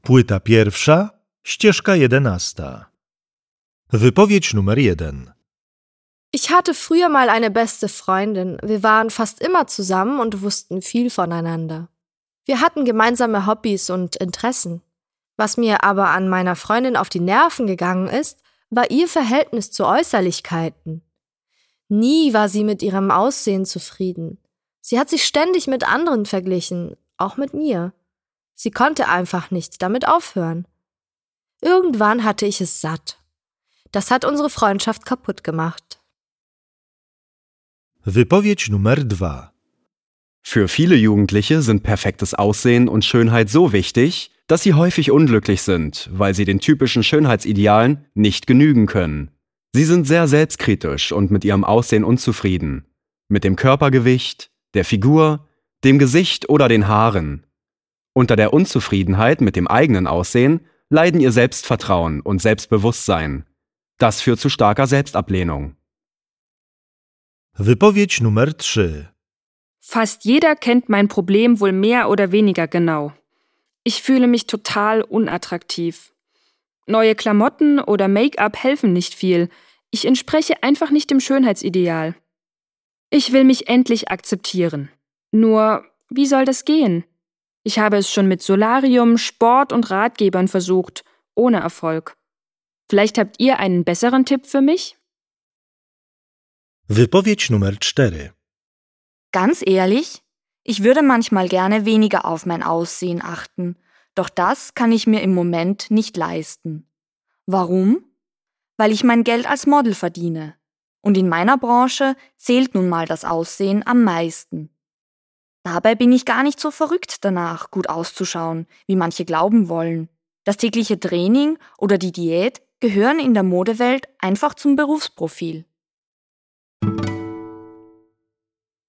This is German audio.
Płyta pierwsza, ścieżka 11. Wypowiedź numer 1. Ich hatte früher mal eine beste Freundin. Wir waren fast immer zusammen und wussten viel voneinander. Wir hatten gemeinsame Hobbys und Interessen. Was mir aber an meiner Freundin auf die Nerven gegangen ist, war ihr Verhältnis zu Äußerlichkeiten. Nie war sie mit ihrem Aussehen zufrieden. Sie hat sich ständig mit anderen verglichen, auch mit mir. Sie konnte einfach nicht damit aufhören. Irgendwann hatte ich es satt. Das hat unsere Freundschaft kaputt gemacht. Wypowiedź numer 2. Für viele Jugendliche sind perfektes Aussehen und Schönheit so wichtig, dass sie häufig unglücklich sind, weil sie den typischen Schönheitsidealen nicht genügen können. Sie sind sehr selbstkritisch und mit ihrem Aussehen unzufrieden. Mit dem Körpergewicht, der Figur, dem Gesicht oder den Haaren. Unter der Unzufriedenheit mit dem eigenen Aussehen leiden ihr Selbstvertrauen und Selbstbewusstsein. Das führt zu starker Selbstablehnung. Wypowiedź numer 3. Fast jeder kennt mein Problem wohl mehr oder weniger genau. Ich fühle mich total unattraktiv. Neue Klamotten oder Make-up helfen nicht viel. Ich entspreche einfach nicht dem Schönheitsideal. Ich will mich endlich akzeptieren. Nur, wie soll das gehen? Ich habe es schon mit Solarium, Sport und Ratgebern versucht, ohne Erfolg. Vielleicht habt ihr einen besseren Tipp für mich? Wypowiedź numer 4. Ganz ehrlich, ich würde manchmal gerne weniger auf mein Aussehen achten, doch das kann ich mir im Moment nicht leisten. Warum? Weil ich mein Geld als Model verdiene. Und in meiner Branche zählt nun mal das Aussehen am meisten. Dabei bin ich gar nicht so verrückt danach, gut auszuschauen, wie manche glauben wollen. Das tägliche Training oder die Diät gehören in der Modewelt einfach zum Berufsprofil.